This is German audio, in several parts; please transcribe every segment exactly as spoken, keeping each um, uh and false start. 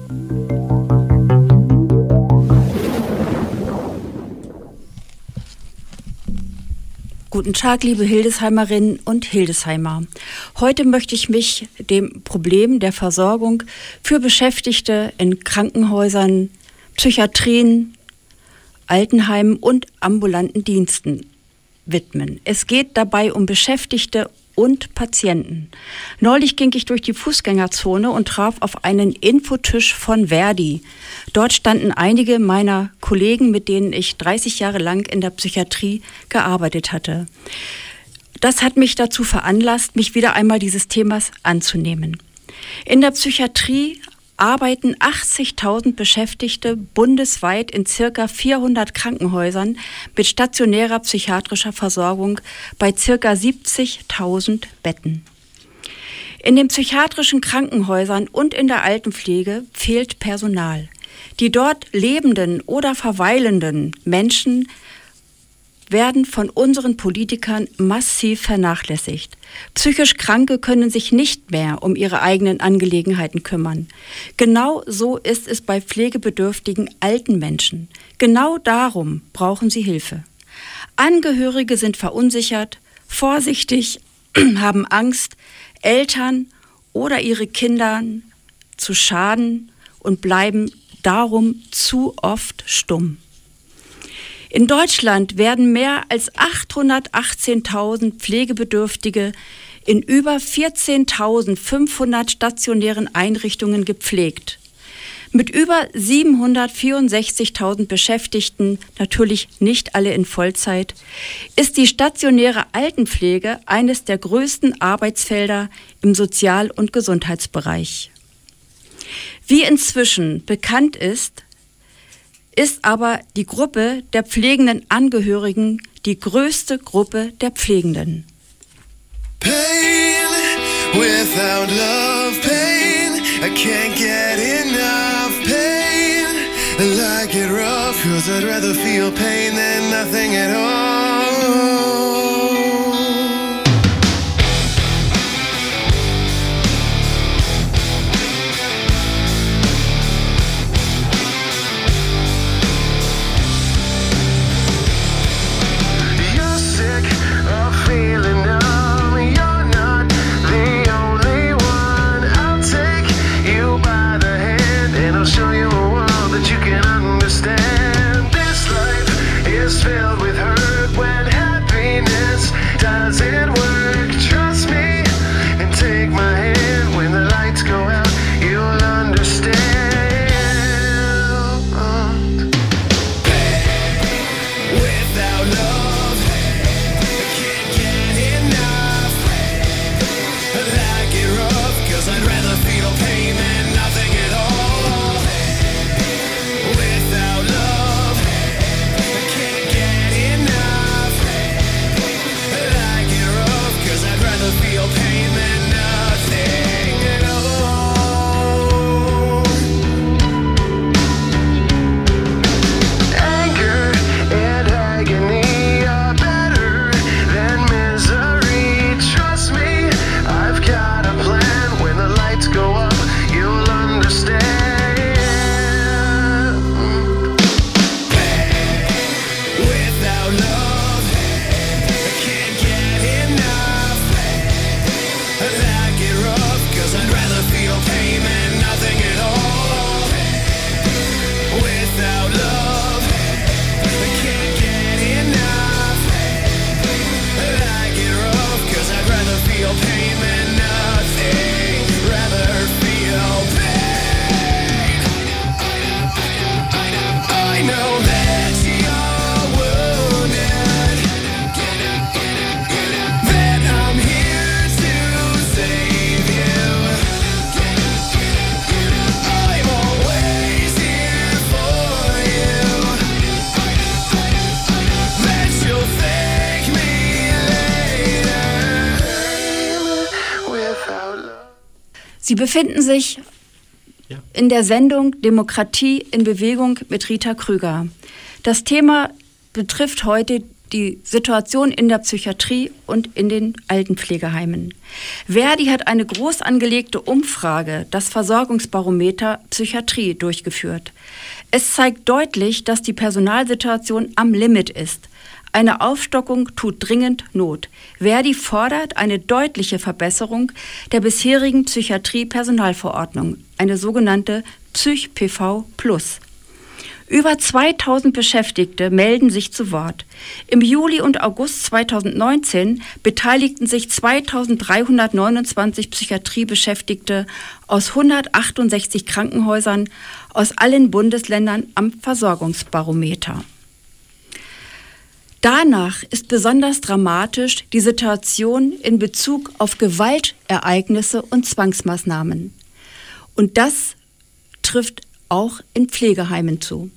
Guten Tag, liebe Hildesheimerinnen und Hildesheimer. Heute möchte ich mich dem Problem der Versorgung für Beschäftigte in Krankenhäusern, Psychiatrien, Altenheimen und ambulanten Diensten widmen. Es geht dabei um Beschäftigte und Patienten. Neulich ging ich durch die Fußgängerzone und traf auf einen Infotisch von Verdi. Dort standen einige meiner Kollegen, mit denen ich dreißig Jahre lang in der Psychiatrie gearbeitet hatte. Das hat mich dazu veranlasst, mich wieder einmal dieses Themas anzunehmen. In der Psychiatrie arbeiten achtzigtausend Beschäftigte bundesweit in circa vierhundert Krankenhäusern mit stationärer psychiatrischer Versorgung bei circa siebzigtausend Betten. In den psychiatrischen Krankenhäusern und in der Altenpflege fehlt Personal. Die dort lebenden oder verweilenden Menschen werden von unseren Politikern massiv vernachlässigt. Psychisch Kranke können sich nicht mehr um ihre eigenen Angelegenheiten kümmern. Genau so ist es bei pflegebedürftigen alten Menschen. Genau darum brauchen sie Hilfe. Angehörige sind verunsichert, vorsichtig, haben Angst, Eltern oder ihre Kinder zu schaden und bleiben darum zu oft stumm. In Deutschland werden mehr als achthundertachtzehntausend Pflegebedürftige in über vierzehntausendfünfhundert stationären Einrichtungen gepflegt. Mit über siebenhundertvierundsechzigtausend Beschäftigten, natürlich nicht alle in Vollzeit, ist die stationäre Altenpflege eines der größten Arbeitsfelder im Sozial- und Gesundheitsbereich. Wie inzwischen bekannt ist, ist aber die Gruppe der pflegenden Angehörigen die größte Gruppe der Pflegenden. Pain without love, pain, I can't get enough pain. I like it rough, cause I'd rather feel pain than nothing at all. Filled with hurt when happiness doesn't work. Trust me and take my hand when the lights go out. You'll understand. Pain without love, I can't get enough. I like it rough, cause I'd rather feel pain than nothing at all. Without love, feel pain than nothing at all. Anger and agony are better than misery. Trust me, I've got a plan. When the lights go up, you'll understand. Pain without love, I can't get enough. I like it rough, cause I'd rather feel pain than nothing at all. Without love, I can't get enough. I like it rough, cause I'd rather feel pain than nothing. Rather feel pain. I know that you're wounded, that I'm here to save you. I'm always here for you. That you'll thank me later. Without love. Sie befinden sich in der Sendung Demokratie in Bewegung mit Rita Krüger. Das Thema betrifft heute die Situation in der Psychiatrie und in den Altenpflegeheimen. Verdi hat eine groß angelegte Umfrage, das Versorgungsbarometer Psychiatrie, durchgeführt. Es zeigt deutlich, dass die Personalsituation am Limit ist. Eine Aufstockung tut dringend Not. Verdi fordert eine deutliche Verbesserung der bisherigen Psychiatrie-Personalverordnung, eine sogenannte Psych-P V plus. Über zweitausend Beschäftigte melden sich zu Wort. Im Juli und August zweitausendneunzehn beteiligten sich zweitausenddreihundertneunundzwanzig Psychiatriebeschäftigte aus hundertachtundsechzig Krankenhäusern aus allen Bundesländern am Versorgungsbarometer. Danach ist besonders dramatisch die Situation in Bezug auf Gewaltereignisse und Zwangsmaßnahmen. Und das trifft auch in Pflegeheimen zu.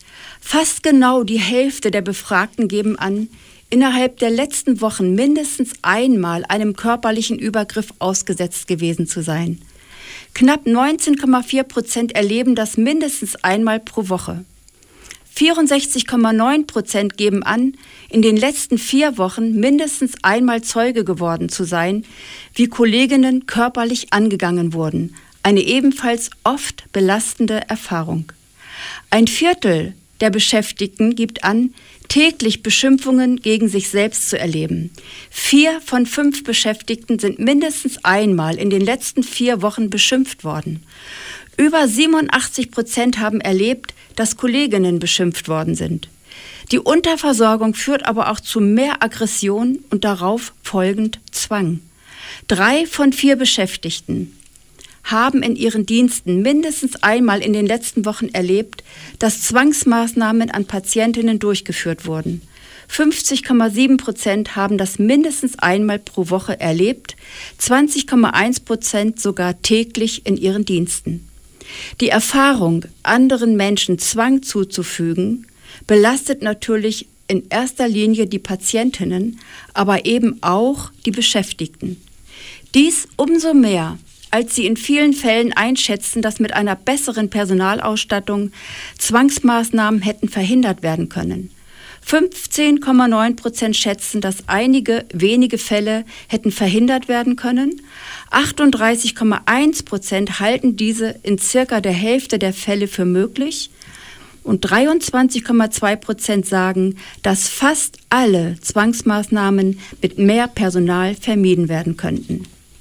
Fast genau die Hälfte der Befragten geben an, innerhalb der letzten Wochen mindestens einmal einem körperlichen Übergriff ausgesetzt gewesen zu sein. Knapp neunzehn Komma vier Prozent erleben das mindestens einmal pro Woche. vierundsechzig Komma neun Prozent geben an, in den letzten vier Wochen mindestens einmal Zeuge geworden zu sein, wie Kolleginnen körperlich angegangen wurden. Eine ebenfalls oft belastende Erfahrung. Ein Viertel der Beschäftigten gibt an, täglich Beschimpfungen gegen sich selbst zu erleben. Vier von fünf Beschäftigten sind mindestens einmal in den letzten vier Wochen beschimpft worden. Über siebenundachtzig Prozent haben erlebt, dass Kolleginnen beschimpft worden sind. Die Unterversorgung führt aber auch zu mehr Aggression und darauf folgend Zwang. Drei von vier Beschäftigten haben in ihren Diensten mindestens einmal in den letzten Wochen erlebt, dass Zwangsmaßnahmen an Patientinnen durchgeführt wurden. fünfzig Komma sieben Prozent haben das mindestens einmal pro Woche erlebt, zwanzig Komma eins Prozent sogar täglich in ihren Diensten. Die Erfahrung, anderen Menschen Zwang zuzufügen, belastet natürlich in erster Linie die Patientinnen, aber eben auch die Beschäftigten. Dies umso mehr, als sie in vielen Fällen einschätzen, dass mit einer besseren Personalausstattung Zwangsmaßnahmen hätten verhindert werden können. fünfzehn Komma neun Prozent schätzen, dass einige wenige Fälle hätten verhindert werden können. achtunddreißig Komma eins Prozent halten diese in circa der Hälfte der Fälle für möglich. Und dreiundzwanzig Komma zwei Prozent sagen, dass fast alle Zwangsmaßnahmen mit mehr Personal vermieden werden könnten.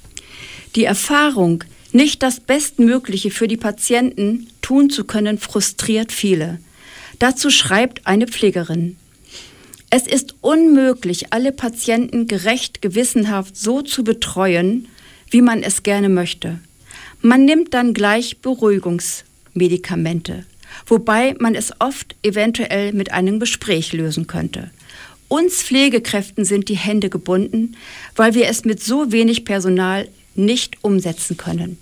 Die Erfahrung, nicht das Bestmögliche für die Patienten tun zu können, frustriert viele. Dazu schreibt eine Pflegerin: Es ist unmöglich, alle Patienten gerecht, gewissenhaft so zu betreuen, wie man es gerne möchte. Man nimmt dann gleich Beruhigungsmedikamente, wobei man es oft eventuell mit einem Gespräch lösen könnte. Uns Pflegekräften sind die Hände gebunden, weil wir es mit so wenig Personal nicht umsetzen können.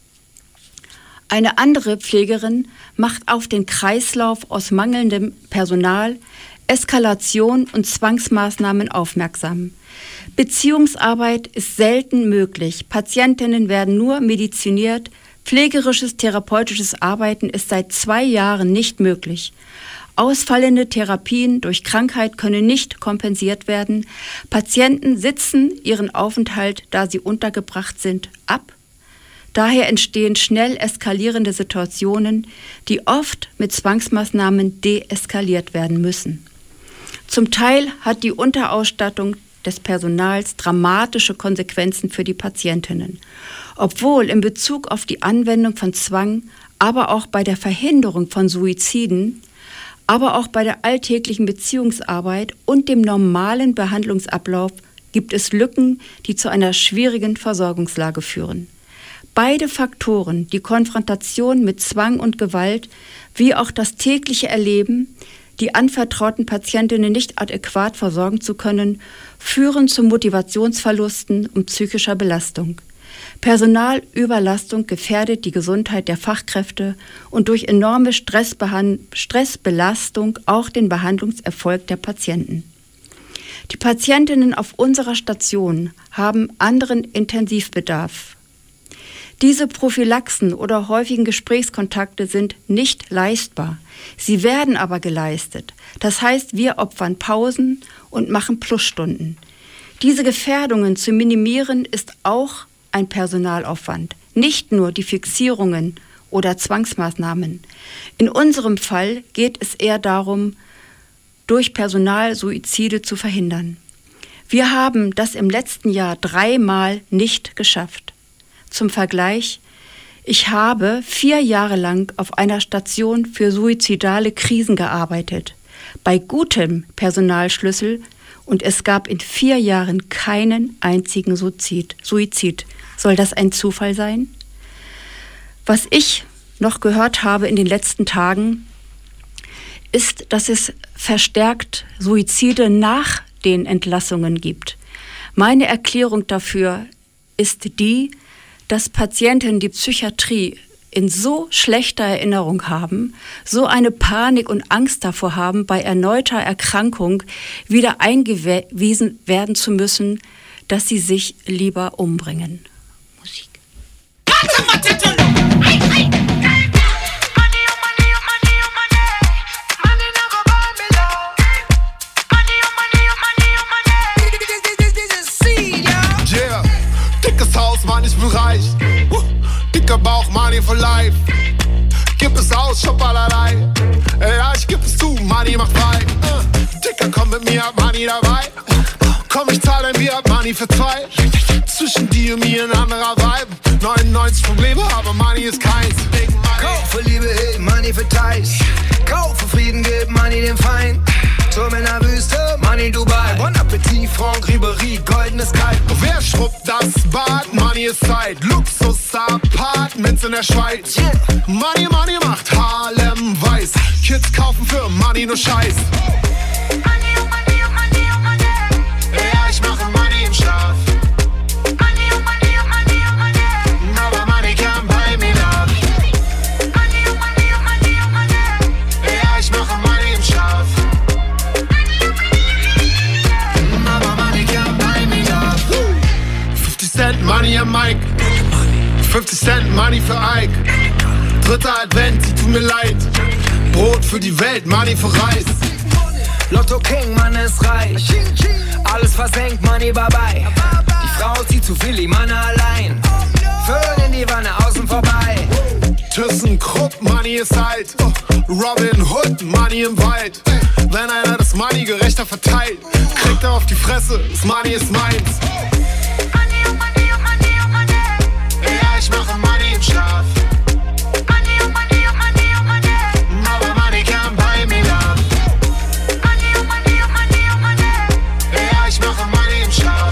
Eine andere Pflegerin macht auf den Kreislauf aus mangelndem Personal, Eskalation und Zwangsmaßnahmen aufmerksam. Beziehungsarbeit ist selten möglich. Patientinnen werden nur mediziniert. Pflegerisches, therapeutisches Arbeiten ist seit zwei Jahren nicht möglich. Ausfallende Therapien durch Krankheit können nicht kompensiert werden. Patienten sitzen ihren Aufenthalt, da sie untergebracht sind, ab. Daher entstehen schnell eskalierende Situationen, die oft mit Zwangsmaßnahmen deeskaliert werden müssen. Zum Teil hat die Unterausstattung des Personals dramatische Konsequenzen für die Patientinnen. Obwohl in Bezug auf die Anwendung von Zwang, aber auch bei der Verhinderung von Suiziden, aber auch bei der alltäglichen Beziehungsarbeit und dem normalen Behandlungsablauf gibt es Lücken, die zu einer schwierigen Versorgungslage führen. Beide Faktoren, die Konfrontation mit Zwang und Gewalt, wie auch das tägliche Erleben, die anvertrauten Patientinnen nicht adäquat versorgen zu können, führen zu Motivationsverlusten und psychischer Belastung. Personalüberlastung gefährdet die Gesundheit der Fachkräfte und durch enorme Stressbehan- Stressbelastung auch den Behandlungserfolg der Patienten. Die Patientinnen auf unserer Station haben anderen Intensivbedarf. Diese Prophylaxen oder häufigen Gesprächskontakte sind nicht leistbar. Sie werden aber geleistet. Das heißt, wir opfern Pausen und machen Plusstunden. Diese Gefährdungen zu minimieren ist auch ein Personalaufwand, nicht nur die Fixierungen oder Zwangsmaßnahmen. In unserem Fall geht es eher darum, durch Personal Suizide zu verhindern. Wir haben das im letzten Jahr dreimal nicht geschafft. Zum Vergleich, ich habe vier Jahre lang auf einer Station für suizidale Krisen gearbeitet, bei gutem Personalschlüssel, und es gab in vier Jahren keinen einzigen Suizid. Suizid. Soll das ein Zufall sein? Was ich noch gehört habe in den letzten Tagen, ist, dass es verstärkt Suizide nach den Entlassungen gibt. Meine Erklärung dafür ist die, dass Patienten die Psychiatrie in so schlechter Erinnerung haben, so eine Panik und Angst davor haben, bei erneuter Erkrankung wieder eingewiesen werden zu müssen, dass sie sich lieber umbringen. Musik. Yeah, dickes Haus, Mann, ich bin reich. Uh, dicker Bauch, Money for life. Gib es aus, shop allerlei. Ja, ich geb es zu, Money macht frei. Uh, dicker, komm mit mir, hab Money dabei. Komm, ich zahl dein Bier, hab Money für zwei. Zwischen dir und mir ein anderer Vibe. neunundneunzig Probleme, aber Money ist keins. Kauf für Liebe, hey, Money für Teich. Kauf für Frieden, gib Money dem Feind. Turm in der Wüste, Money Dubai. Bon Appetit, Franck Ribéry, goldenes Kalt. Wer schrubbt das Bad? Money ist Zeit. Luxus-Apartments in der Schweiz. Yeah. Money, Money macht Harlem weiß. Kids kaufen für Money nur Scheiß. Ja, ich mache Money im Schlaf. Aber Money kann bei mir nach. Ja, ich mache Money im Schlaf. Aber Money kann bei mir nach. fünfzig Cent Money am Mike. fünfzig Cent Money für Ike. Dritter Advent, sie tut mir leid. Brot für die Welt, Money für Reis. Lotto King, Mann ist reich. Alles versenkt, Money bye bye. Die Frau zieht zu Willi, Mann allein. Föhn in die Wanne, außen vorbei. ThyssenKrupp, Money ist alt. Robin Hood, Money im Wald. Wenn einer das Money gerechter verteilt, kriegt er auf die Fresse, das Money ist meins. Ja, ich mache Money im Schlaf. Aber Money kann bei mir nach. Ja, ich mache Money im Schlaf.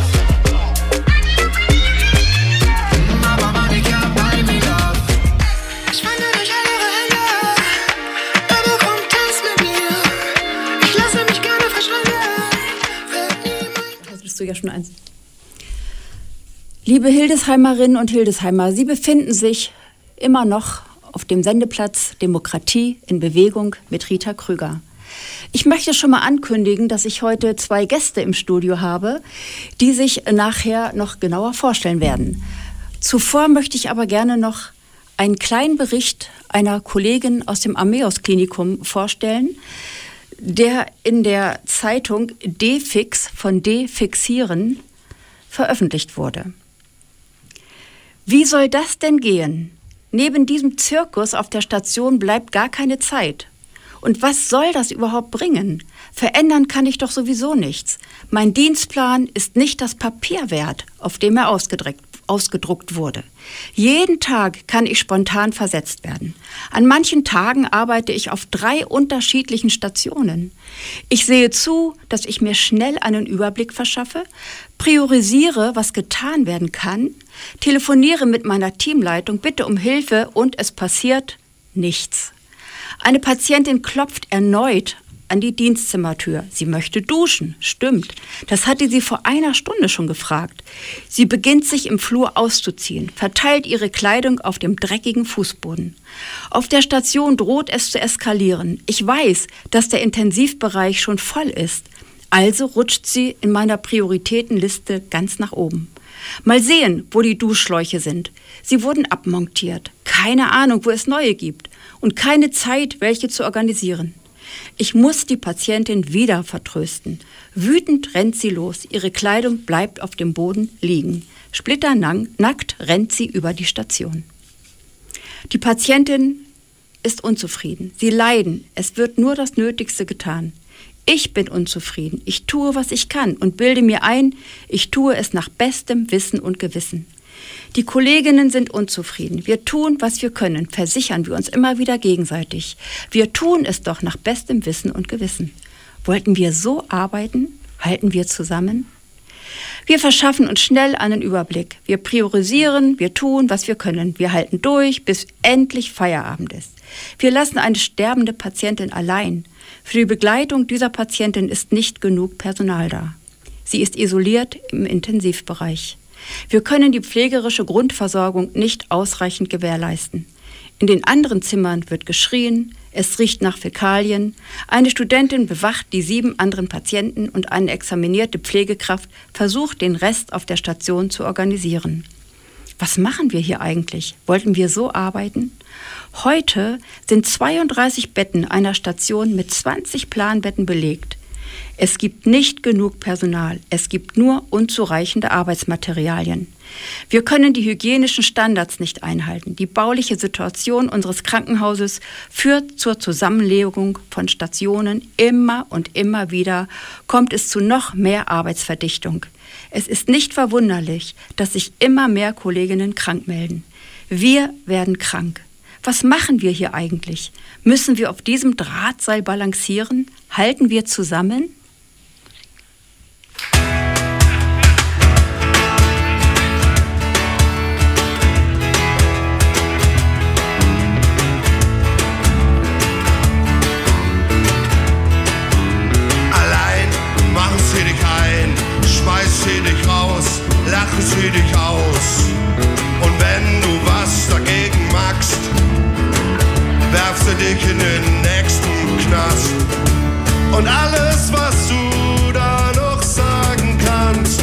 Aber Money kann bei mir nach. Ich wandere durch alle Hände, Baby, komm, tanz mit mir. Ich lasse mich gerne verschwinden. Das bist du ja schon eins. Liebe Hildesheimerinnen und Hildesheimer, Sie befinden sich immer noch auf dem Sendeplatz Demokratie in Bewegung mit Rita Krüger. Ich möchte schon mal ankündigen, dass ich heute zwei Gäste im Studio habe, die sich nachher noch genauer vorstellen werden. Zuvor möchte ich aber gerne noch einen kleinen Bericht einer Kollegin aus dem Ammeus-Klinikum vorstellen, der in der Zeitung D-Fix von D-Fixieren veröffentlicht wurde. Wie soll das denn gehen? Neben diesem Zirkus auf der Station bleibt gar keine Zeit. Und was soll das überhaupt bringen? Verändern kann ich doch sowieso nichts. Mein Dienstplan ist nicht das Papier wert, auf dem er ausgedruckt, ausgedruckt wurde. Jeden Tag kann ich spontan versetzt werden. An manchen Tagen arbeite ich auf drei unterschiedlichen Stationen. Ich sehe zu, dass ich mir schnell einen Überblick verschaffe, priorisiere, was getan werden kann, telefoniere mit meiner Teamleitung, bitte um Hilfe und es passiert nichts. Eine Patientin klopft erneut an die Dienstzimmertür. Sie möchte duschen. Stimmt. Das hatte sie vor einer Stunde schon gefragt. Sie beginnt sich im Flur auszuziehen, verteilt ihre Kleidung auf dem dreckigen Fußboden. Auf der Station droht es zu eskalieren. Ich weiß, dass der Intensivbereich schon voll ist. Also rutscht sie in meiner Prioritätenliste ganz nach oben. Mal sehen, wo die Duschschläuche sind. Sie wurden abmontiert. Keine Ahnung, wo es neue gibt. Und keine Zeit, welche zu organisieren. Ich muss die Patientin wieder vertrösten. Wütend rennt sie los. Ihre Kleidung bleibt auf dem Boden liegen. Splitternackt rennt sie über die Station. Die Patientin ist unzufrieden. Sie leiden. Es wird nur das Nötigste getan. Ich bin unzufrieden. Ich tue, was ich kann und bilde mir ein, ich tue es nach bestem Wissen und Gewissen. Die Kolleginnen sind unzufrieden. Wir tun, was wir können, versichern wir uns immer wieder gegenseitig. Wir tun es doch nach bestem Wissen und Gewissen. Wollten wir so arbeiten? Halten wir zusammen? Wir verschaffen uns schnell einen Überblick. Wir priorisieren, wir tun, was wir können. Wir halten durch, bis endlich Feierabend ist. Wir lassen eine sterbende Patientin allein. Für die Begleitung dieser Patientin ist nicht genug Personal da. Sie ist isoliert im Intensivbereich. Wir können die pflegerische Grundversorgung nicht ausreichend gewährleisten. In den anderen Zimmern wird geschrien, es riecht nach Fäkalien. Eine Studentin bewacht die sieben anderen Patienten und eine examinierte Pflegekraft versucht, den Rest auf der Station zu organisieren. Was machen wir hier eigentlich? Wollten wir so arbeiten? Heute sind zweiunddreißig Betten einer Station mit zwanzig Planbetten belegt. Es gibt nicht genug Personal, es gibt nur unzureichende Arbeitsmaterialien. Wir können die hygienischen Standards nicht einhalten. Die bauliche Situation unseres Krankenhauses führt zur Zusammenlegung von Stationen. Immer und immer wieder kommt es zu noch mehr Arbeitsverdichtung. Es ist nicht verwunderlich, dass sich immer mehr Kolleginnen krank melden. Wir werden krank. Was machen wir hier eigentlich? Müssen wir auf diesem Drahtseil balancieren? Halten wir zusammen? Allein machen sie dich ein, schmeiß sie dich raus, lachen sie dich aus. Und wenn du was dagegen magst, werf sie dich in den nächsten Knast. Und alles, was du da noch sagen kannst,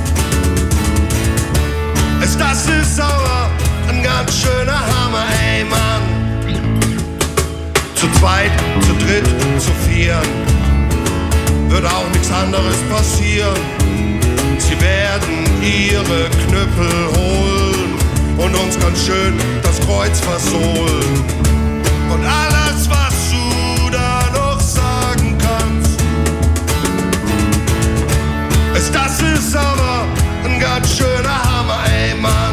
ist, das ist aber ein ganz schöner Hammer, ey Mann. Zu zweit, zu dritt, zu viert wird auch nichts anderes passieren. Sie werden ihre Knüppel holen und uns ganz schön das Kreuz versohlen. Und alles, was du da noch sagen kannst, ist, das ist aber ein ganz schöner Hammer, ey Mann.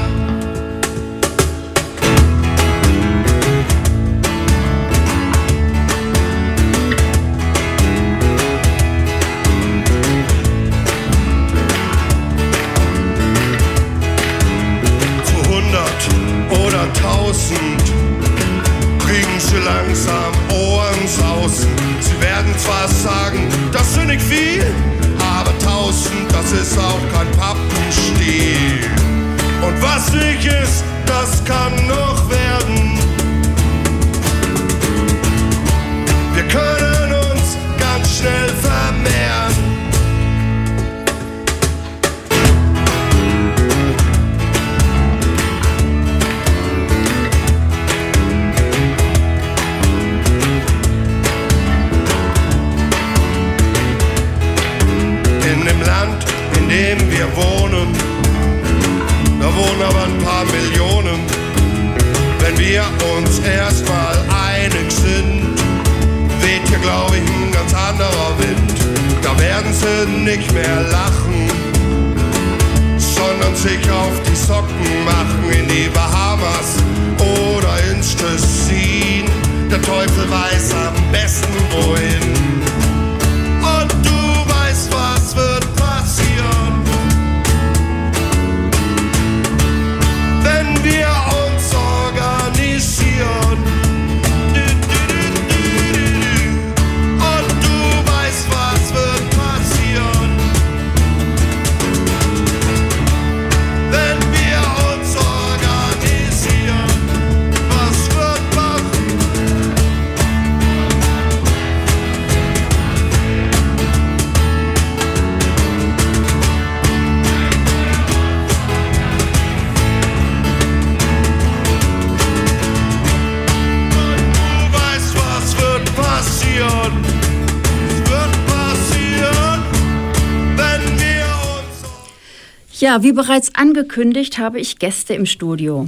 Zu hundert oder tausend kriegen sie langsam Ohrensausen. Sie werden zwar sagen, das sind nicht viel, aber tausend, das ist auch kein Pappenstiel. Und was nicht ist, das kann noch werden. Wir können uns ganz schnell vermehren. In dem wir wohnen, da wohnen aber ein paar Millionen. Wenn wir uns erstmal einig sind, weht hier, glaube ich, ein ganz anderer Wind. Da werden sie nicht mehr lachen, sondern sich auf die Socken machen in die Bahamas oder ins Tessin. Der Teufel weiß am besten wohin. Und du weißt, was wird passieren, wenn wir uns organisieren. Und du weißt, was wird passieren, wenn wir uns organisieren. Was wird machen? Ja, wie bereits angekündigt, habe ich Gäste im Studio.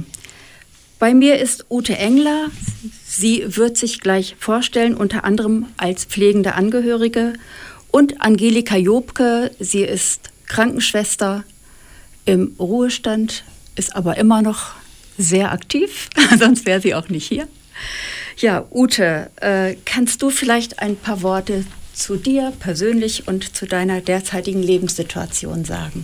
Bei mir ist Ute Engler. Sie wird sich gleich vorstellen, unter anderem als pflegende Angehörige. Und Angelika Jobke, sie ist Krankenschwester im Ruhestand, ist aber immer noch sehr aktiv, sonst wäre sie auch nicht hier. Ja, Ute, äh, kannst du vielleicht ein paar Worte zu dir persönlich und zu deiner derzeitigen Lebenssituation sagen?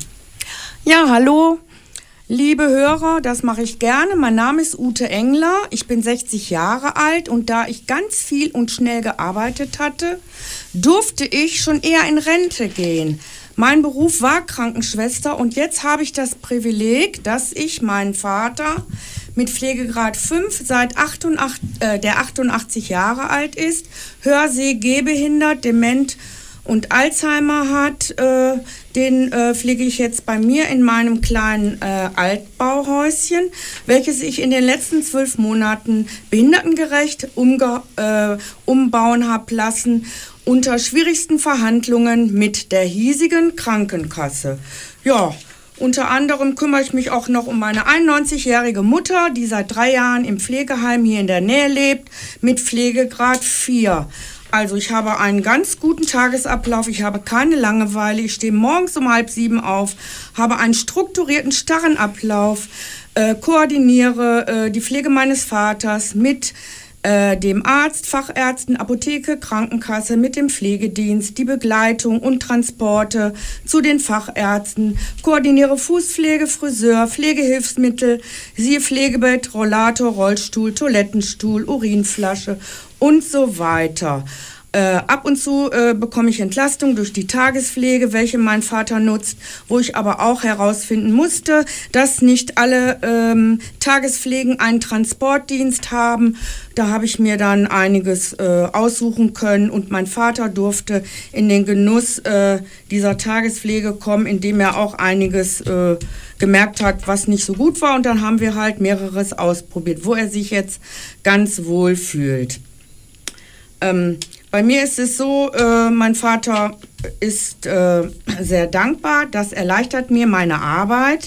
Ja, hallo, liebe Hörer, das mache ich gerne. Mein Name ist Ute Engler, ich bin sechzig Jahre alt und da ich ganz viel und schnell gearbeitet hatte, durfte ich schon eher in Rente gehen. Mein Beruf war Krankenschwester und jetzt habe ich das Privileg, dass ich meinen Vater mit Pflegegrad fünf seit achtundachtzig, äh, der achtundachtzig Jahre alt ist, Hörseh, gehbehindert, dement und Alzheimer hat, äh, den äh, pflege ich jetzt bei mir in meinem kleinen äh, Altbauhäuschen, welches ich in den letzten zwölf Monaten behindertengerecht umge- äh, umbauen habe lassen, unter schwierigsten Verhandlungen mit der hiesigen Krankenkasse. Ja, unter anderem kümmere ich mich auch noch um meine einundneunzigjährige Mutter, die seit drei Jahren im Pflegeheim hier in der Nähe lebt, mit Pflegegrad vier. Also ich habe einen ganz guten Tagesablauf, ich habe keine Langeweile, ich stehe morgens um halb sieben auf, habe einen strukturierten, starren Ablauf, äh, koordiniere äh, die Pflege meines Vaters mit äh, dem Arzt, Fachärzten, Apotheke, Krankenkasse, mit dem Pflegedienst, die Begleitung und Transporte zu den Fachärzten, koordiniere Fußpflege, Friseur, Pflegehilfsmittel, siehe Pflegebett, Rollator, Rollstuhl, Toilettenstuhl, Urinflasche und so weiter. Äh, ab und zu äh, bekomme ich Entlastung durch die Tagespflege, welche mein Vater nutzt, wo ich aber auch herausfinden musste, dass nicht alle ähm, Tagespflegen einen Transportdienst haben. Da habe ich mir dann einiges äh, aussuchen können und mein Vater durfte in den Genuss äh, dieser Tagespflege kommen, indem er auch einiges äh, gemerkt hat, was nicht so gut war. Und dann haben wir halt mehreres ausprobiert, wo er sich jetzt ganz wohl fühlt. Ähm, Bei mir ist es so, äh, mein Vater ist äh, sehr dankbar, das erleichtert mir meine Arbeit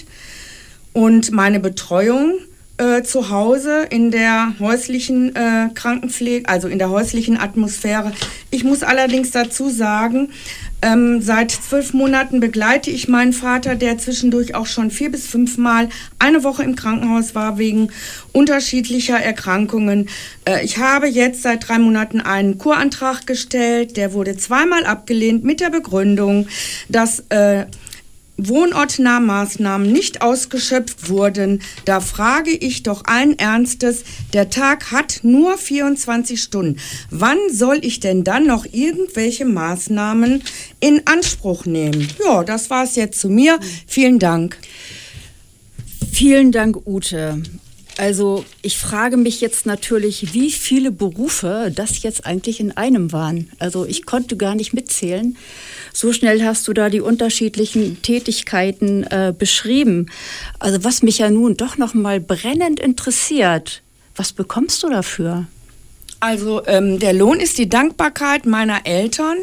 und meine Betreuung äh, zu Hause in der häuslichen äh, Krankenpflege, also in der häuslichen Atmosphäre. Ich muss allerdings dazu sagen, ähm, seit zwölf Monaten begleite ich meinen Vater, der zwischendurch auch schon vier bis fünfmal eine Woche im Krankenhaus war wegen unterschiedlicher Erkrankungen. Äh, ich habe jetzt seit drei Monaten einen Kurantrag gestellt, der wurde zweimal abgelehnt mit der Begründung, dass äh, Wohnortnahmaßnahmen nicht ausgeschöpft wurden. Da frage ich doch allen Ernstes, der Tag hat nur vierundzwanzig Stunden. Wann soll ich denn dann noch irgendwelche Maßnahmen in Anspruch nehmen? Ja, das war es jetzt zu mir. Vielen Dank. Vielen Dank, Ute. Also ich frage mich jetzt natürlich, wie viele Berufe das jetzt eigentlich in einem waren. Also ich konnte gar nicht mitzählen. So schnell hast du da die unterschiedlichen Tätigkeiten äh, beschrieben. Also was mich ja nun doch noch mal brennend interessiert, was bekommst du dafür? Also ähm, der Lohn ist die Dankbarkeit meiner Eltern.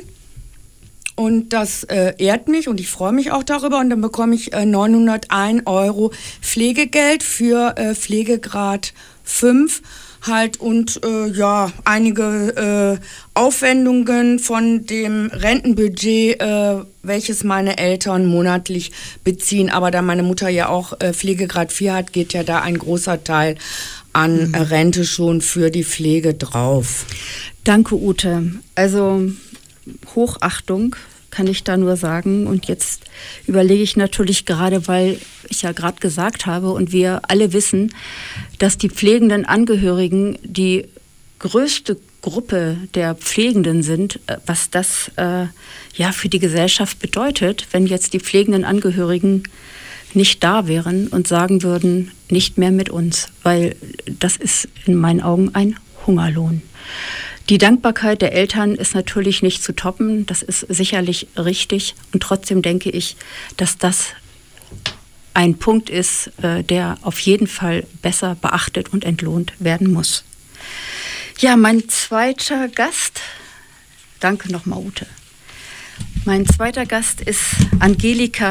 Und das äh, ehrt mich und ich freue mich auch darüber. Und dann bekomme ich äh, neunhundertein Euro Pflegegeld für äh, Pflegegrad fünf halt und äh, ja, einige äh, Aufwendungen von dem Rentenbudget, äh, welches meine Eltern monatlich beziehen. Aber da meine Mutter ja auch äh, Pflegegrad vier hat, geht ja da ein großer Teil an mhm. Rente schon für die Pflege drauf. Danke, Ute. Also Hochachtung, kann ich da nur sagen. Und jetzt überlege ich natürlich gerade, weil ich ja gerade gesagt habe und wir alle wissen, dass die pflegenden Angehörigen die größte Gruppe der Pflegenden sind, was das äh, ja für die Gesellschaft bedeutet, wenn jetzt die pflegenden Angehörigen nicht da wären und sagen würden, nicht mehr mit uns, weil das ist in meinen Augen ein Hungerlohn. Die Dankbarkeit der Eltern ist natürlich nicht zu toppen, das ist sicherlich richtig und trotzdem denke ich, dass das ein Punkt ist, äh, der auf jeden Fall besser beachtet und entlohnt werden muss. Ja, mein zweiter Gast, danke nochmal Ute, mein zweiter Gast ist Angelika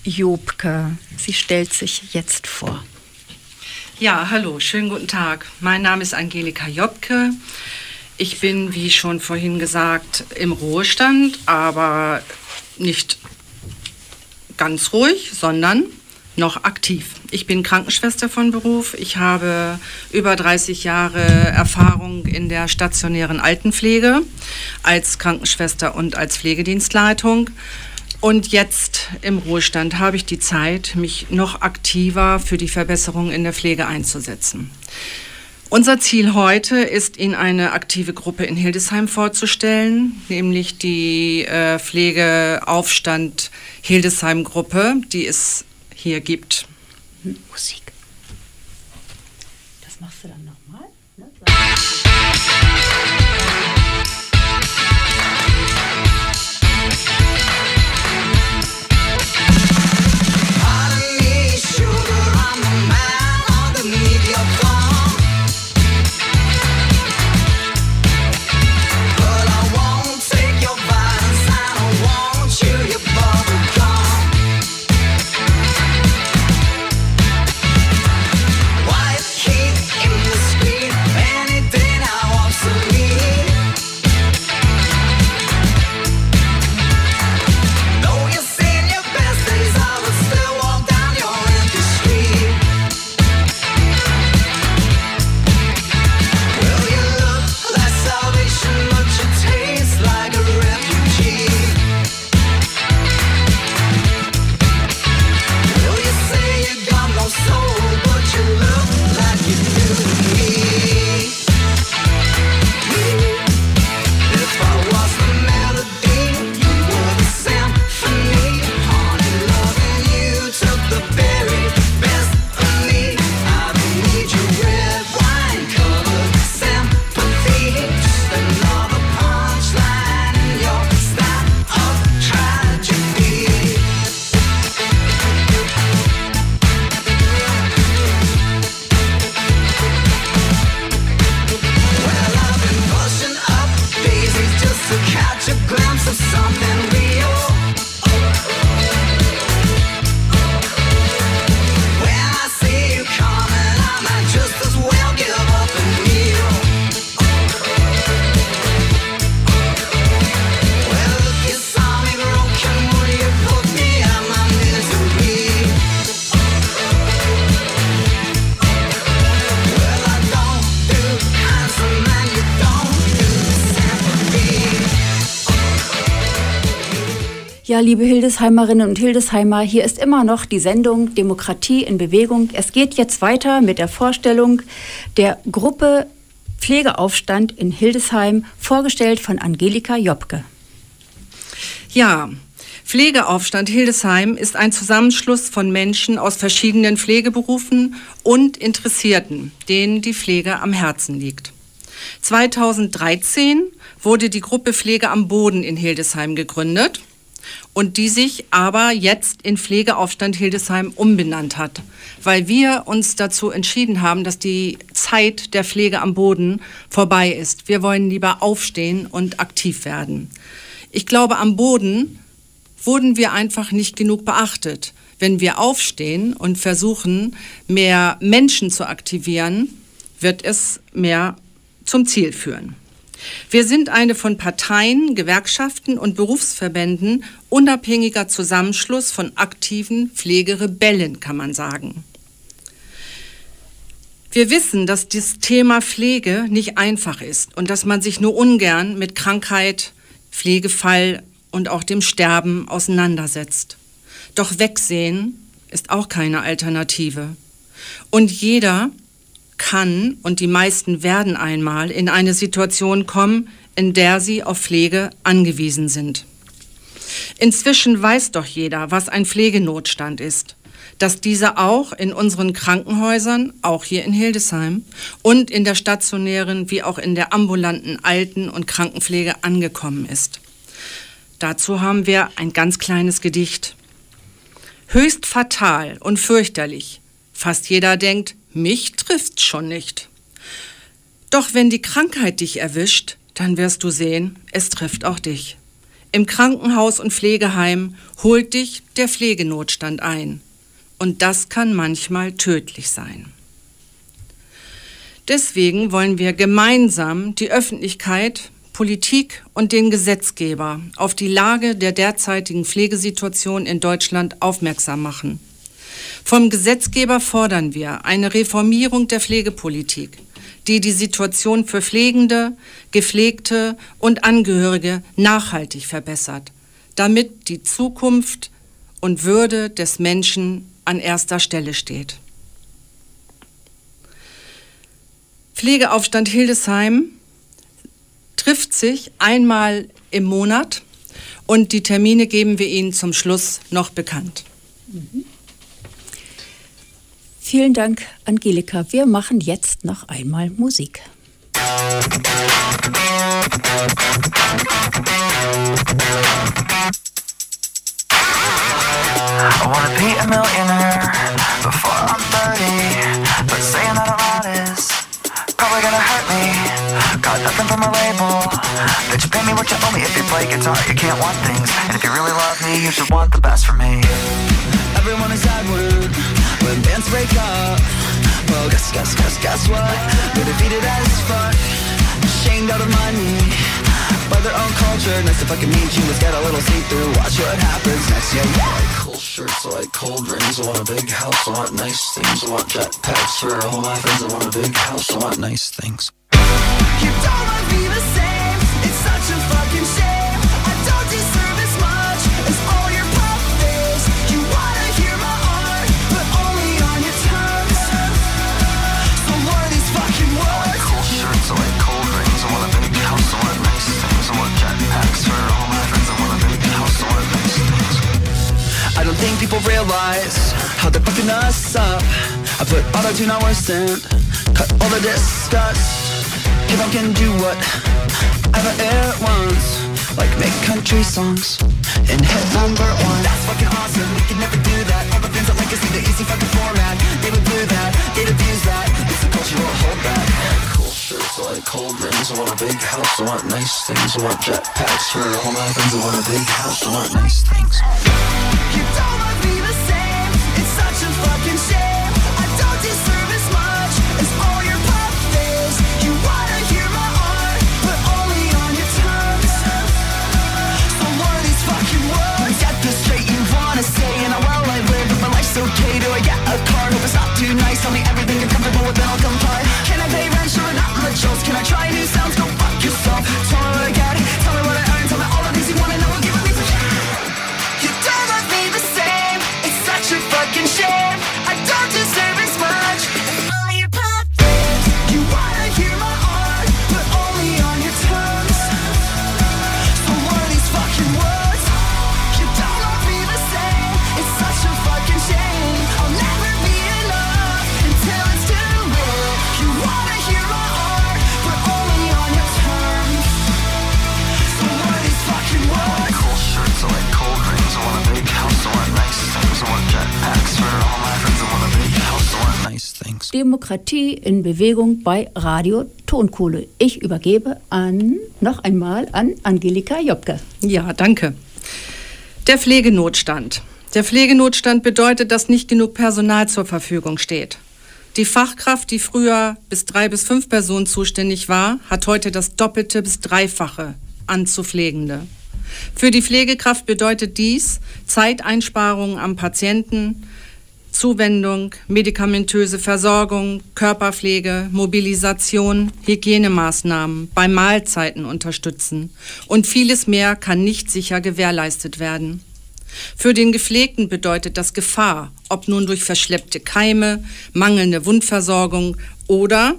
Jobke. Sie stellt sich jetzt vor. Ja, hallo, schönen guten Tag. Mein Name ist Angelika Jobke. Ich bin, wie schon vorhin gesagt, im Ruhestand, aber nicht ganz ruhig, sondern noch aktiv. Ich bin Krankenschwester von Beruf. Ich habe über dreißig Jahre Erfahrung in der stationären Altenpflege als Krankenschwester und als Pflegedienstleitung. Und jetzt im Ruhestand habe ich die Zeit, mich noch aktiver für die Verbesserung in der Pflege einzusetzen. Unser Ziel heute ist, Ihnen eine aktive Gruppe in Hildesheim vorzustellen, nämlich die äh, Pflegeaufstand Hildesheim-Gruppe, die es hier gibt. Musik. Das machst du dann nochmal? Ne? Ja, liebe Hildesheimerinnen und Hildesheimer, hier ist immer noch die Sendung Demokratie in Bewegung. Es geht jetzt weiter mit der Vorstellung der Gruppe Pflegeaufstand in Hildesheim, vorgestellt von Angelika Jobke. Ja, Pflegeaufstand Hildesheim ist ein Zusammenschluss von Menschen aus verschiedenen Pflegeberufen und Interessierten, denen die Pflege am Herzen liegt. zweitausenddreizehn wurde die Gruppe Pflege am Boden in Hildesheim gegründet und die sich aber jetzt in Pflegeaufstand Hildesheim umbenannt hat, weil wir uns dazu entschieden haben, dass die Zeit der Pflege am Boden vorbei ist. Wir wollen lieber aufstehen und aktiv werden. Ich glaube, am Boden wurden wir einfach nicht genug beachtet. Wenn wir aufstehen und versuchen, mehr Menschen zu aktivieren, wird es mehr zum Ziel führen. Wir sind eine von Parteien, Gewerkschaften und Berufsverbänden unabhängiger Zusammenschluss von aktiven Pflegerebellen, kann man sagen. Wir wissen, dass das Thema Pflege nicht einfach ist und dass man sich nur ungern mit Krankheit, Pflegefall und auch dem Sterben auseinandersetzt. Doch wegsehen ist auch keine Alternative. Und jeder kann und die meisten werden einmal in eine Situation kommen, in der sie auf Pflege angewiesen sind. Inzwischen weiß doch jeder, was ein Pflegenotstand ist, dass dieser auch in unseren Krankenhäusern, auch hier in Hildesheim und in der stationären wie auch in der ambulanten Alten- und Krankenpflege angekommen ist. Dazu haben wir ein ganz kleines Gedicht. Höchst fatal und fürchterlich. Fast jeder denkt, mich trifft's schon nicht. Doch wenn die Krankheit dich erwischt, dann wirst du sehen, es trifft auch dich. Im Krankenhaus und Pflegeheim holt dich der Pflegenotstand ein. Und das kann manchmal tödlich sein. Deswegen wollen wir gemeinsam die Öffentlichkeit, Politik und den Gesetzgeber auf die Lage der derzeitigen Pflegesituation in Deutschland aufmerksam machen. Vom Gesetzgeber fordern wir eine Reformierung der Pflegepolitik, die die Situation für Pflegende, Gepflegte und Angehörige nachhaltig verbessert, damit die Zukunft und Würde des Menschen an erster Stelle steht. Pflegeaufstand Hildesheim trifft sich einmal im Monat und die Termine geben wir Ihnen zum Schluss noch bekannt. Mhm. Vielen Dank, Angelika. Wir machen jetzt noch einmal Musik. I wanna be a millionaire before I'm thirty, but saying that out loud is probably gonna hurt me. Got nothing from a label. That you pay me what you owe me. If you play guitar, you can't want things. And if you really love me, you should want the best for me. Everyone is sad when, when bands break up. Well, guess, guess, guess, guess what? They're defeated as fuck, shamed out of money by their own culture. Nice if I can meet you, let's get a little see-through. Watch what happens next, yeah, yeah. I like cool shirts, I like cold rings. I want a big house, I want nice things. I want jetpacks for all my friends. I want a big house, I want nice things. You don't want me the same. It's such a fucking shame. I don't deserve as much as all your pop face. You wanna hear my art, but only on your terms. So what are these fucking words? I like cool shirts, I like cold rings. I want a big house, I want nice things. I want jetpacks for all my friends. I want a big house, I want nice things. I don't think people realize how they're fucking us up. I put auto-tune on worse and cut all the disgust. Hip hop can do what ever it wants, like make country songs and hit number one. That's fucking awesome, we could never do that. All the fans that like us see the easy fucking format. They would do that, they'd abuse that. It's a culture we'll hold back. I like cool shirts, I like cold rings. I want a big house, I want nice things. I want jetpacks for all my friends. I want a big house, I want nice things. You don't want me the same. It's such a fucking shame. I don't deserve as much as all your pop face. You wanna hear my art, but only on your terms. So what are these fucking words? Get this straight, you wanna say, and I well I live, but my life's okay. Do I get a car? Hope it's not too nice. Tell me everything you're comfortable with, then I'll comply. Can I pay rent? Sure, not much else. Can I try new sounds? Go fuck yourself. Tell me what I get. Tell me what I earn. Tell me all the things you wanna know. I'll give it me. You don't love me the same. It's such a fucking shame. I don't deserve as much as all your pop fans. You wanna hear my art, but only on your terms. So what are these fucking words? You don't love me the same. It's such a fucking shame. I'll never be enough until it's too late. You wanna hear my art, but only on your terms. So what are these fucking I like words? cool shirts, I like cold rings. I want a big house, I want nice things. I want jetpacks for all my friends. I want a big house, I want nice things. Demokratie in Bewegung bei Radio Tonkohle. Ich übergebe an, noch einmal an Angelika Jopke. Ja, danke. Der Pflegenotstand. Der Pflegenotstand bedeutet, dass nicht genug Personal zur Verfügung steht. Die Fachkraft, die früher bis drei bis fünf Personen zuständig war, hat heute das Doppelte bis Dreifache an zu Pflegende. Für die Pflegekraft bedeutet dies Zeiteinsparungen am Patienten, Zuwendung, medikamentöse Versorgung, Körperpflege, Mobilisation, Hygienemaßnahmen, bei Mahlzeiten unterstützen und vieles mehr kann nicht sicher gewährleistet werden. Für den Gepflegten bedeutet das Gefahr, ob nun durch verschleppte Keime, mangelnde Wundversorgung oder,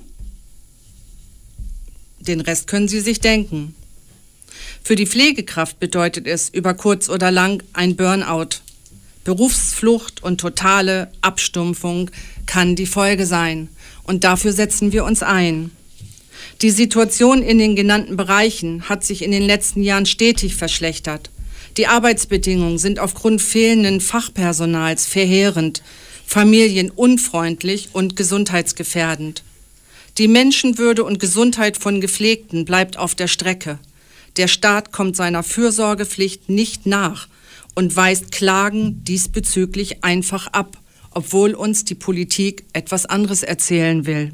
den Rest können Sie sich denken. Für die Pflegekraft bedeutet es über kurz oder lang ein Burnout. Berufsflucht und totale Abstumpfung kann die Folge sein. Und dafür setzen wir uns ein. Die Situation in den genannten Bereichen hat sich in den letzten Jahren stetig verschlechtert. Die Arbeitsbedingungen sind aufgrund fehlenden Fachpersonals verheerend, familienunfreundlich und gesundheitsgefährdend. Die Menschenwürde und Gesundheit von Gepflegten bleibt auf der Strecke. Der Staat kommt seiner Fürsorgepflicht nicht nach und weist Klagen diesbezüglich einfach ab, obwohl uns die Politik etwas anderes erzählen will.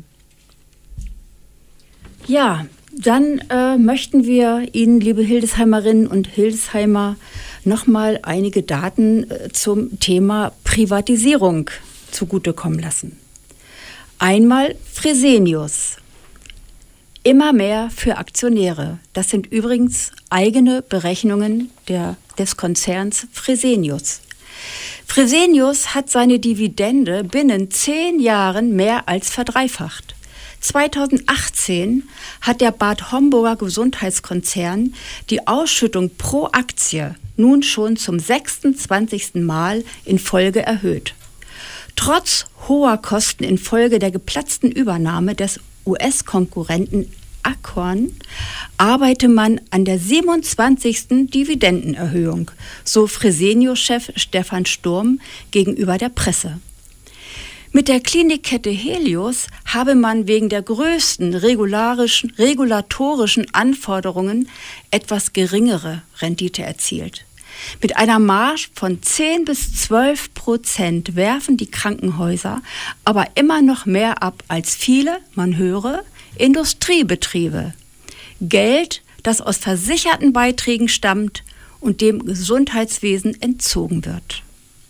Ja, dann äh, möchten wir Ihnen, liebe Hildesheimerinnen und Hildesheimer, nochmal einige Daten äh, zum Thema Privatisierung zugutekommen lassen. Einmal Fresenius. Immer mehr für Aktionäre. Das sind übrigens eigene Berechnungen der, des Konzerns Fresenius. Fresenius hat seine Dividende binnen zehn Jahren mehr als verdreifacht. zweitausendachtzehn hat der Bad Homburger Gesundheitskonzern die Ausschüttung pro Aktie nun schon zum sechsundzwanzigsten Mal in Folge erhöht. Trotz hoher Kosten infolge der geplatzten Übernahme des U S-Konkurrenten Acorn arbeite man an der siebenundzwanzigsten Dividendenerhöhung, so Fresenius-Chef Stefan Sturm gegenüber der Presse. Mit der Klinikkette Helios habe man wegen der größten regularischen, regulatorischen Anforderungen etwas geringere Rendite erzielt. Mit einer Marge von zehn bis zwölf Prozent werfen die Krankenhäuser aber immer noch mehr ab als viele, man höre, Industriebetriebe. Geld, das aus versicherten Beiträgen stammt und dem Gesundheitswesen entzogen wird.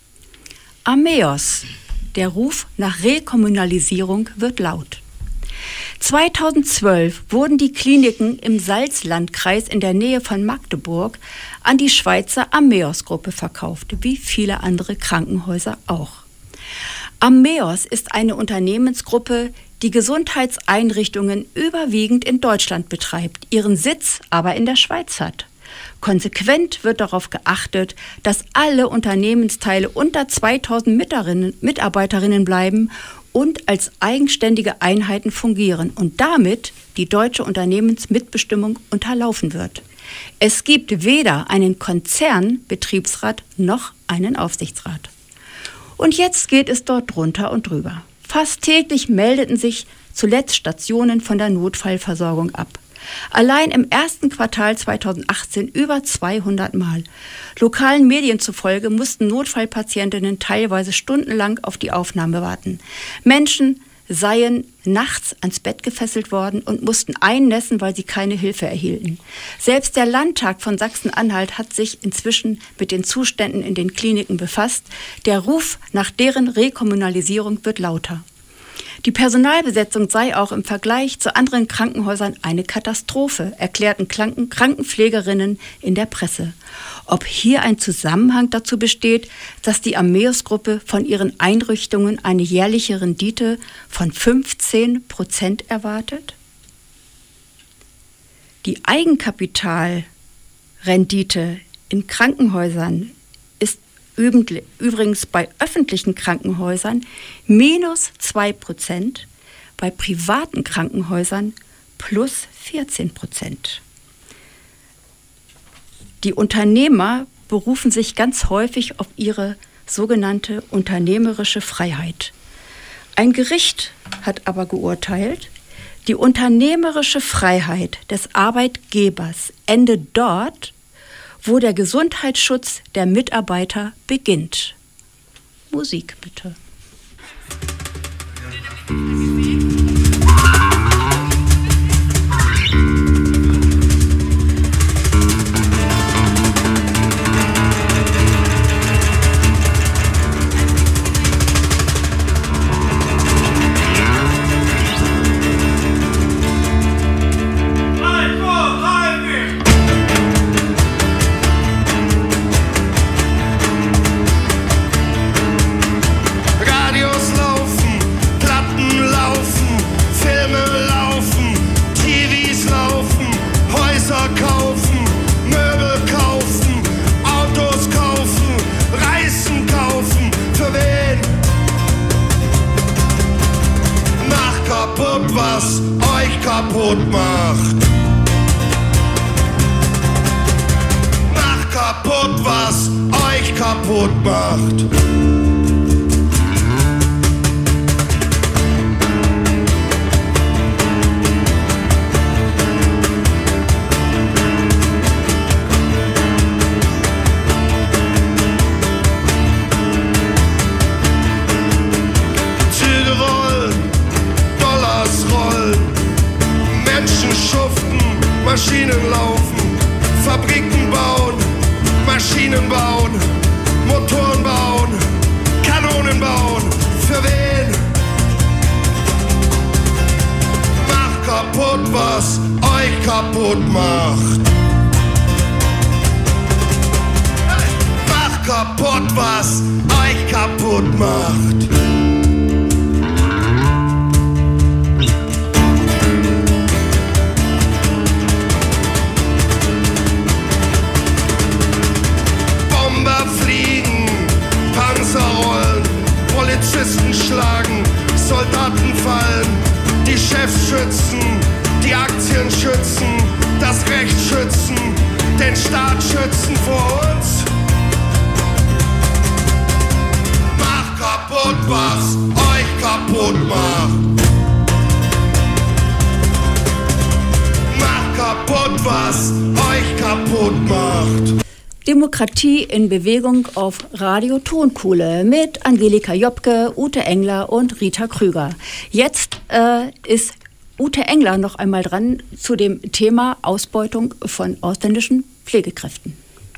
Ameos. Der Ruf nach Rekommunalisierung wird laut. zweitausendzwölf wurden die Kliniken im Salzlandkreis in der Nähe von Magdeburg an die Schweizer Ameos-Gruppe verkauft, wie viele andere Krankenhäuser auch. Ameos ist eine Unternehmensgruppe, die Gesundheitseinrichtungen überwiegend in Deutschland betreibt, ihren Sitz aber in der Schweiz hat. Konsequent wird darauf geachtet, dass alle Unternehmensteile unter zweitausend Mitarbeiterinnen bleiben und als eigenständige Einheiten fungieren und damit die deutsche Unternehmensmitbestimmung unterlaufen wird. Es gibt weder einen Konzernbetriebsrat noch einen Aufsichtsrat. Und jetzt geht es dort drunter und drüber. Fast täglich meldeten sich zuletzt Stationen von der Notfallversorgung ab. Allein im ersten Quartal zweitausendachtzehn über zweihundert Mal. Lokalen Medien zufolge mussten Notfallpatientinnen teilweise stundenlang auf die Aufnahme warten. Menschen seien nachts ans Bett gefesselt worden und mussten einnässen, weil sie keine Hilfe erhielten. Selbst der Landtag von Sachsen-Anhalt hat sich inzwischen mit den Zuständen in den Kliniken befasst. Der Ruf nach deren Rekommunalisierung wird lauter. Die Personalbesetzung sei auch im Vergleich zu anderen Krankenhäusern eine Katastrophe, erklärten Kranken- Krankenpflegerinnen in der Presse. Ob hier ein Zusammenhang dazu besteht, dass die Ameos-Gruppe von ihren Einrichtungen eine jährliche Rendite von fünfzehn Prozent erwartet? Die Eigenkapitalrendite in Krankenhäusern ist übrigens bei öffentlichen Krankenhäusern minus zwei Prozent, bei privaten Krankenhäusern plus vierzehn Prozent. Die Unternehmer berufen sich ganz häufig auf ihre sogenannte unternehmerische Freiheit. Ein Gericht hat aber geurteilt, die unternehmerische Freiheit des Arbeitgebers endet dort, wo der Gesundheitsschutz der Mitarbeiter beginnt. Musik bitte. Was euch kaputt macht. Macht kaputt, was euch kaputt macht. Fabriken bauen, Maschinen bauen, Motoren bauen, Kanonen bauen. Für wen? Mach kaputt, was euch kaputt macht. Mach kaputt, was euch kaputt macht. Bomber fliegen, Panzer rollen, Polizisten schlagen, Soldaten fallen, die Chefs schützen, die Aktien schützen, das Recht schützen, den Staat schützen vor uns. Mach kaputt, was euch kaputt macht. Mach kaputt, was euch kaputt macht. Demokratie in Bewegung auf Radio Tonkuhle mit Angelika Jopke, Ute Engler und Rita Krüger. Jetzt äh, ist Ute Engler noch einmal dran zu dem Thema Ausbeutung von ausländischen Pflegekräften.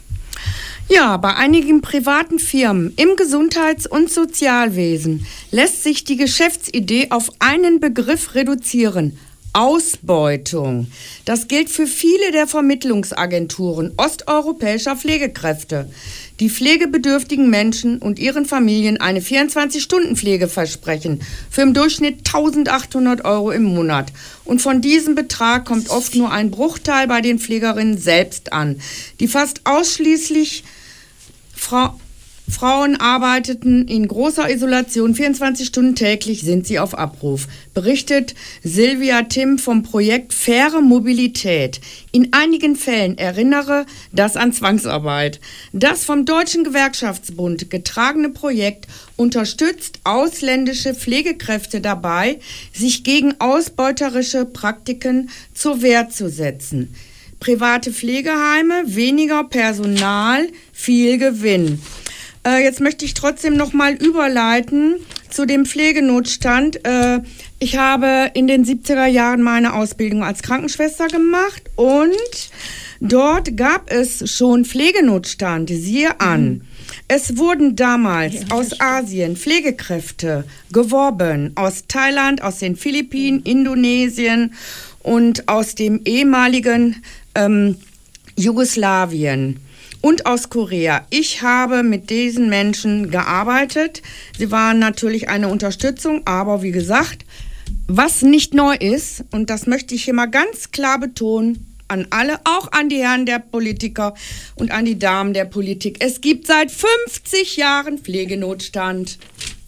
Ja, bei einigen privaten Firmen im Gesundheits- und Sozialwesen lässt sich die Geschäftsidee auf einen Begriff reduzieren: Ausbeutung. Das gilt für viele der Vermittlungsagenturen osteuropäischer Pflegekräfte, die pflegebedürftigen Menschen und ihren Familien eine vierundzwanzig-Stunden-Pflege versprechen, für im Durchschnitt eintausendachthundert Euro im Monat. Und von diesem Betrag kommt oft nur ein Bruchteil bei den Pflegerinnen selbst an, die fast ausschließlich Frau Frauen arbeiteten in großer Isolation, vierundzwanzig Stunden täglich sind sie auf Abruf, berichtet Silvia Timm vom Projekt Faire Mobilität. In einigen Fällen erinnere das an Zwangsarbeit. Das vom Deutschen Gewerkschaftsbund getragene Projekt unterstützt ausländische Pflegekräfte dabei, sich gegen ausbeuterische Praktiken zur Wehr zu setzen. Private Pflegeheime, weniger Personal, viel Gewinn. Jetzt möchte ich trotzdem noch mal überleiten zu dem Pflegenotstand. Ich habe in den siebziger Jahren meine Ausbildung als Krankenschwester gemacht und dort gab es schon Pflegenotstand, siehe an. Es wurden damals aus Asien Pflegekräfte geworben, aus Thailand, aus den Philippinen, Indonesien und aus dem ehemaligen ähm, Jugoslawien. Und aus Korea. Ich habe mit diesen Menschen gearbeitet. Sie waren natürlich eine Unterstützung, aber wie gesagt, was nicht neu ist, und das möchte ich hier mal ganz klar betonen, an alle, auch an die Herren der Politiker und an die Damen der Politik. Es gibt seit fünfzig Jahren Pflegenotstand.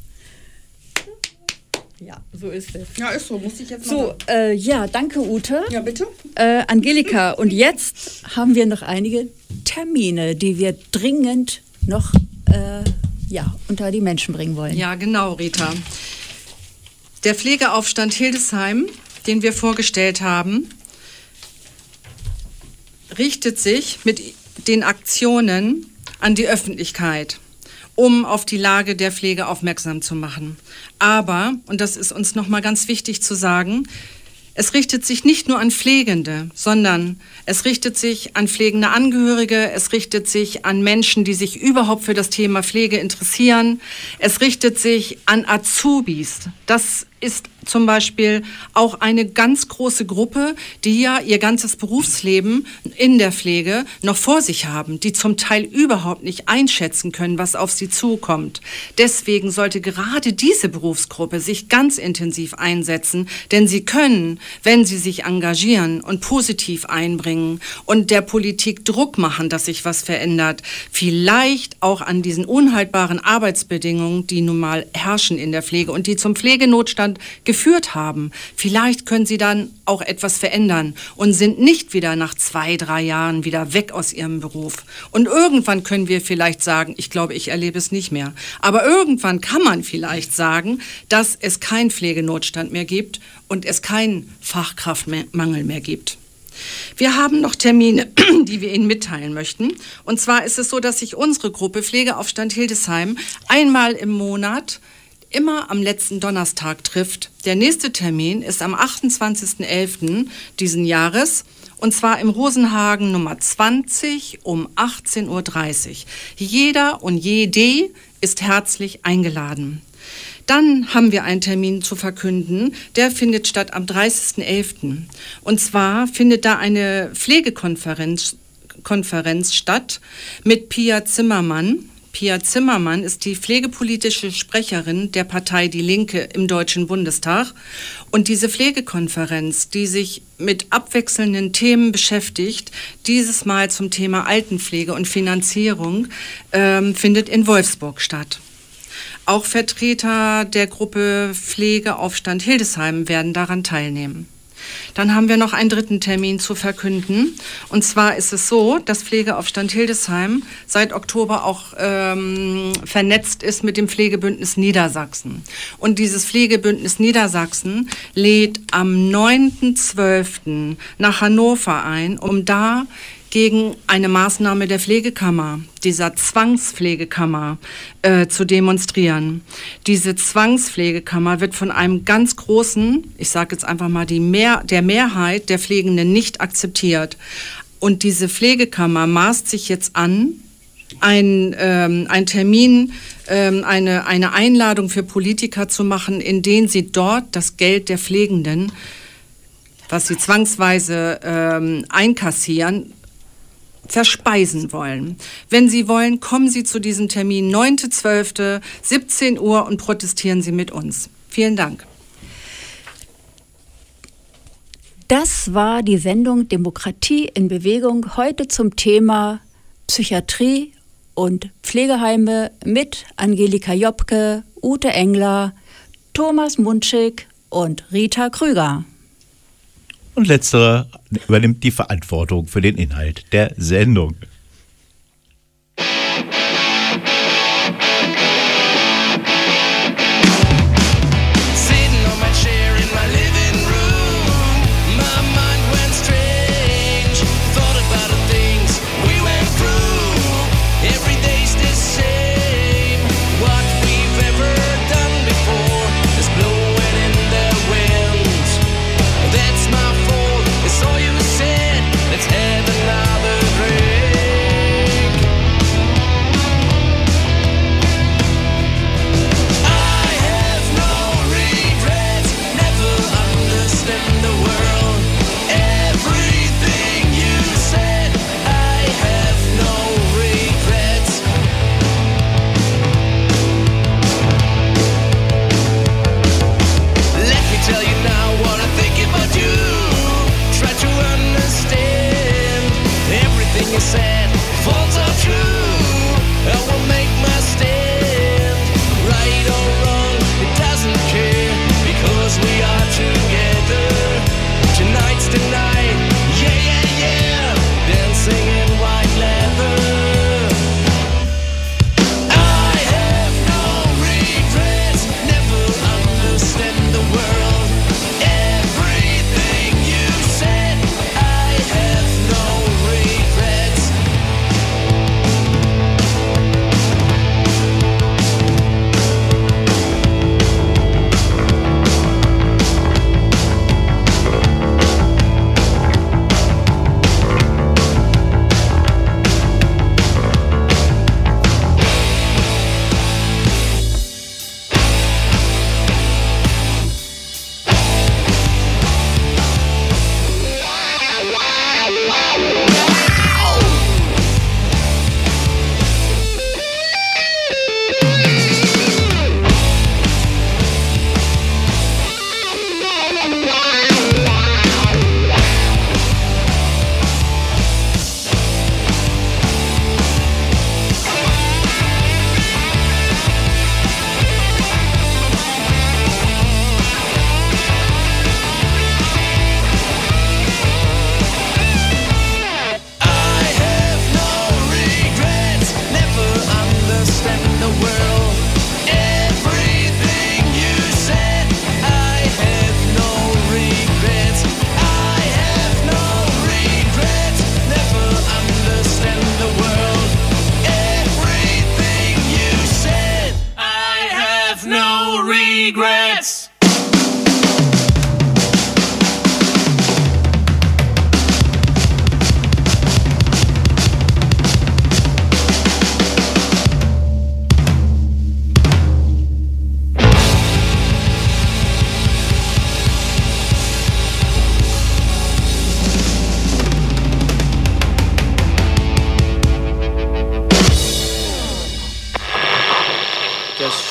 Ja, so ist es. Ja, ist so, muss ich jetzt mal. So, äh, ja, danke Ute. Ja, bitte. Äh, Angelika, und jetzt haben wir noch einige Termine, die wir dringend noch äh, ja, unter die Menschen bringen wollen. Ja, genau, Rita. Der Pflegeaufstand Hildesheim, den wir vorgestellt haben, richtet sich mit den Aktionen an die Öffentlichkeit, um auf die Lage der Pflege aufmerksam zu machen. Aber, und das ist uns nochmal ganz wichtig zu sagen, es richtet sich nicht nur an Pflegende, sondern es richtet sich an pflegende Angehörige, es richtet sich an Menschen, die sich überhaupt für das Thema Pflege interessieren. Es richtet sich an Azubis. Das ist zum Beispiel auch eine ganz große Gruppe, die ja ihr ganzes Berufsleben in der Pflege noch vor sich haben, die zum Teil überhaupt nicht einschätzen können, was auf sie zukommt. Deswegen sollte gerade diese Berufsgruppe sich ganz intensiv einsetzen, denn sie können, wenn sie sich engagieren und positiv einbringen und der Politik Druck machen, dass sich was verändert, vielleicht auch an diesen unhaltbaren Arbeitsbedingungen, die nun mal herrschen in der Pflege und die zum Pflegenotstand geführt haben. Vielleicht können sie dann auch etwas verändern und sind nicht wieder nach zwei, drei Jahren wieder weg aus ihrem Beruf. Und irgendwann können wir vielleicht sagen, ich glaube, ich erlebe es nicht mehr, aber irgendwann kann man vielleicht sagen, dass es keinen Pflegenotstand mehr gibt und es keinen Fachkraftmangel mehr gibt. Wir haben noch Termine, die wir Ihnen mitteilen möchten. Und zwar ist es so, dass sich unsere Gruppe Pflegeaufstand Hildesheim einmal im Monat immer am letzten Donnerstag trifft. Der nächste Termin ist am achtundzwanzigsten elften diesen Jahres Und zwar im Rosenhagen Nummer zwanzig um achtzehn Uhr dreißig. Jeder und jede ist herzlich eingeladen. Dann haben wir einen Termin zu verkünden, der findet statt am dreißigsten elften Und zwar findet da eine Pflegekonferenz Konferenz statt mit Pia Zimmermann. Pia Zimmermann ist die pflegepolitische Sprecherin der Partei Die Linke im Deutschen Bundestag. Und diese Pflegekonferenz, die sich mit abwechselnden Themen beschäftigt, dieses Mal zum Thema Altenpflege und Finanzierung, ähm, findet in Wolfsburg statt. Auch Vertreter der Gruppe Pflegeaufstand Hildesheim werden daran teilnehmen. Dann haben wir noch einen dritten Termin zu verkünden. Und zwar ist es so, dass Pflegeaufstand Hildesheim seit Oktober auch ähm, vernetzt ist mit dem Pflegebündnis Niedersachsen. Und dieses Pflegebündnis Niedersachsen lädt am neunten zwölften nach Hannover ein, um da gegen eine Maßnahme der Pflegekammer, dieser Zwangspflegekammer, äh, zu demonstrieren. Diese Zwangspflegekammer wird von einem ganz großen, ich sage jetzt einfach mal die Mehr, der Mehrheit der Pflegenden nicht akzeptiert. Und diese Pflegekammer maßt sich jetzt an, ein, ähm, ein Termin, ähm, eine, eine Einladung für Politiker zu machen, in denen sie dort das Geld der Pflegenden, was sie zwangsweise ähm, einkassieren, verspeisen wollen. Wenn Sie wollen, kommen Sie zu diesem Termin neunten zwölften siebzehn Uhr und protestieren Sie mit uns. Vielen Dank. Das war die Sendung Demokratie in Bewegung, heute zum Thema Psychiatrie und Pflegeheime mit Angelika Jopke, Ute Engler, Thomas Munschig und Rita Krüger. Und letztere übernimmt die Verantwortung für den Inhalt der Sendung. Sitting on my chair in my living room, my mind went strange. Thought about the things we went through. Every day's the same. What we've ever done before is blowing in the wind. That's my fault. It's all you said. Let's have another drink.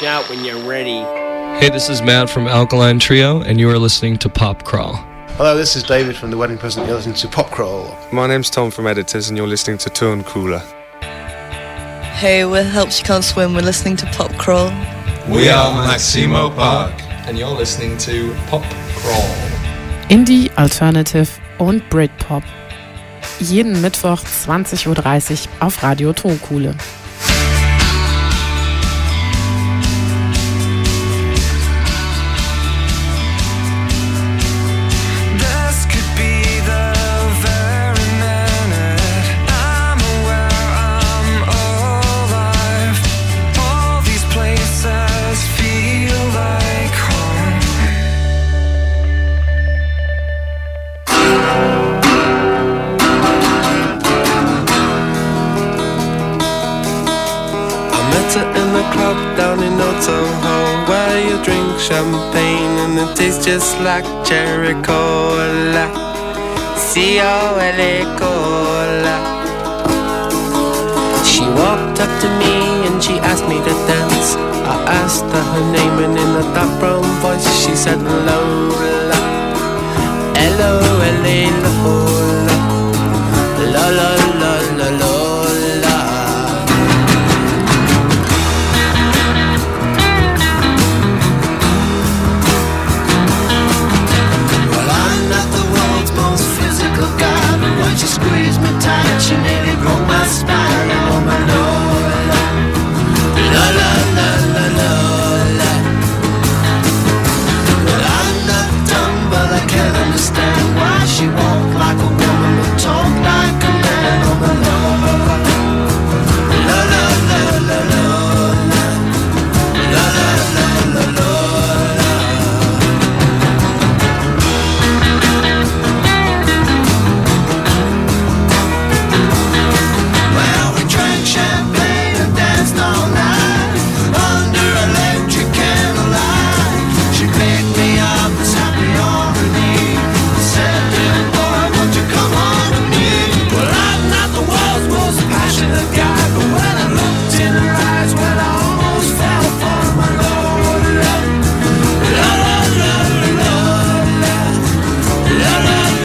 shout when you're ready. Hey, this is Matt from Alkaline Trio, and you are listening to Pop Crawl. Hello, this is David from The Wedding Present. You're listening to Pop Crawl. My name's Tom from Editors, and you're listening to Turn Cooler. Hey, we're Helps You Can't Swim. We're listening to Pop Crawl. We are Maximo Park, and you're listening to Pop Crawl. Indie, Alternative und Britpop. Jeden Mittwoch zwanzig Uhr dreißig auf Radio Tonkuhle. Champagne and it tastes just like cherry cola. C O L A cola. She walked up to me and she asked me to dance. I asked her her name and in a dark brown voice she said Lola. L O L A Lola. La la la la la.